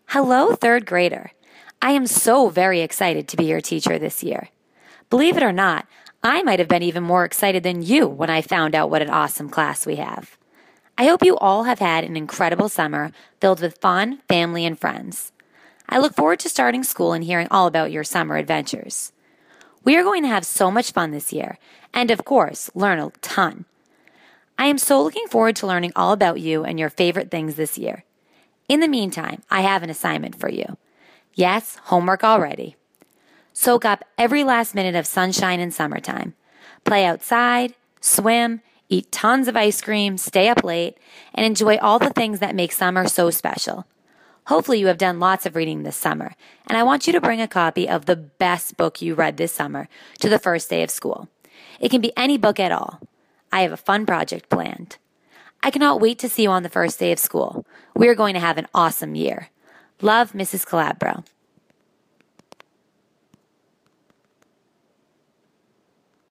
Hello, third grader. I am so very excited to be your teacher this year. Believe it or not, I might have been even more excited than you when I found out what an awesome class we have. I hope you all have had an incredible summer filled with fun, family, and friends. I look forward to starting school and hearing all about your summer adventures. We are going to have so much fun this year, and of course, learn a ton. I am so looking forward to learning all about you and your favorite things this year. In the meantime, I have an assignment for you. Yes, homework already. Soak up every last minute of sunshine and summertime. Play outside, swim, eat tons of ice cream, stay up late, and enjoy all the things that make summer so special. Hopefully you have done lots of reading this summer, and I want you to bring a copy of the best book you read this summer to the first day of school. It can be any book at all. I have a fun project planned. I cannot wait to see you on the first day of school. We are going to have an awesome year. Love, Mrs. Calabro.